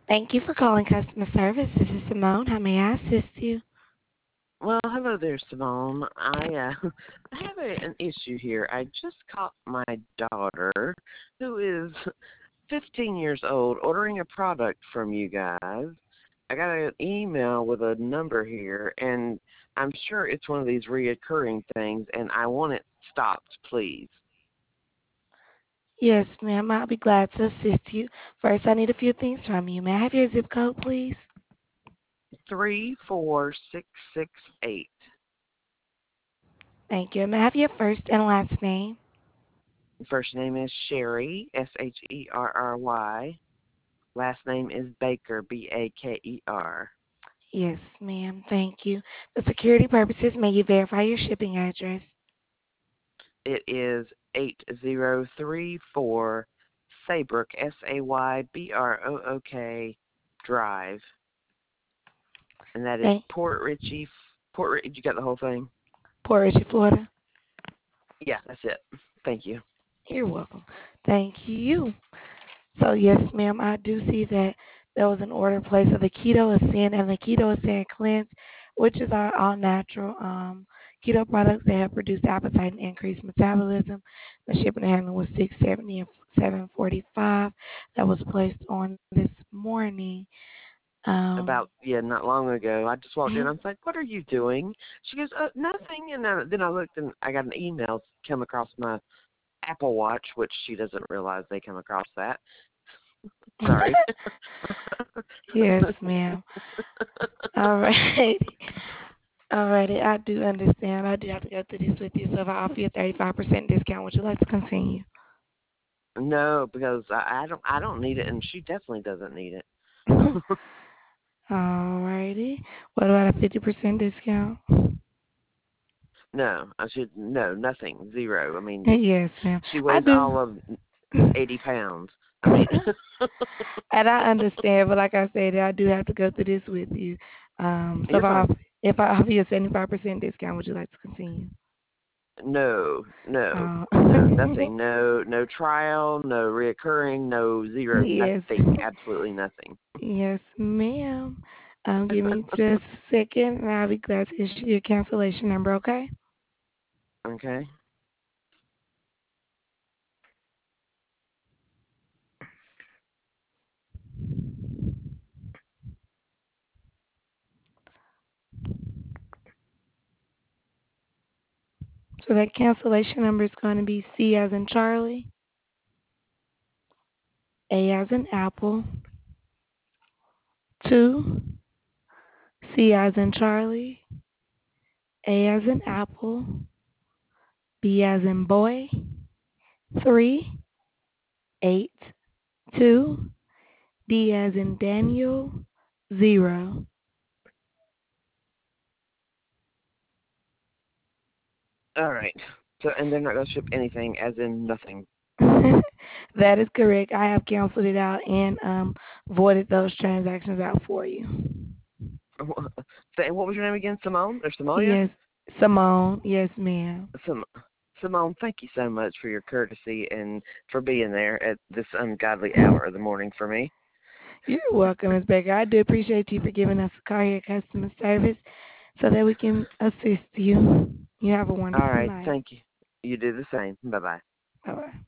Thank you for calling customer service. This is Simone. How may I assist you? Well, hello there, Simone. I have an issue here. I just caught my daughter, who is 15 years old, ordering a product from you guys. I got an email with a number here, and I'm sure it's one of these reoccurring things, and I want it stopped, please. Yes, ma'am. I'll be glad to assist you. First, I need a few things from you. May I have your zip code, please? 34668. Thank you. May I have your first and last name? First name is Sherry, Sherry. Last name is Baker, Baker. Yes, ma'am. Thank you. For security purposes, may you verify your shipping address? It is 8034 Saybrook, Saybrook Drive, and that is Thank Port Richey. You got the whole thing? Port Richey, Florida. Yeah, that's it. Thank you. You're welcome. Thank you. So, yes, ma'am, I do see that there was an order placed of the Keto Ascend and the Keto Ascend Cleanse, which is our all-natural keto products that have reduced appetite and increased metabolism. The shipping and handling was $670 and $745. That was placed on this morning. About not long ago, I just walked in. Mhm. I was like, "What are you doing?" She goes, "Nothing." And then I looked, and I got an email come across my Apple Watch, which she doesn't realize they come across that. Sorry. Yes, ma'am. All right. Alrighty, I do understand. I do have to go through this with you. So if I offer you a 35% discount, would you like to continue? No, because I don't need it, and she definitely doesn't need it. Alrighty. What about a 50% discount? No, nothing, zero. I mean, Yes, ma'am. she I weighs do. all of 80 pounds. I mean, And I understand, but like I said, I do have to go through this with you. So you're fine. if I offer you a 75% discount, would you like to continue? No, no, Uh, no, nothing. No trial, no reoccurring, no zero, yes. nothing, absolutely nothing. Yes, ma'am. Give me just a second, and I'll be glad to issue your cancellation number, okay? Okay. So that cancellation number is going to be C as in Charlie, A as in Apple, 2, C as in Charlie, A as in Apple, B as in boy, 3, 8, 2, D as in Daniel, 0. All right. So, and they're not going to ship anything, as in nothing. That is correct. I have canceled it out and voided those transactions out for you. What was your name again? Simone or Samonia? Yes, Simone. Yes, ma'am. Simone, thank you so much for your courtesy and for being there at this ungodly hour of the morning for me. You're welcome, Ms. Baker. I do appreciate you for giving us a call here at customer service so that we can assist you. You have a All wonderful right, night. thank you. You do the same. Bye-bye. Bye-bye.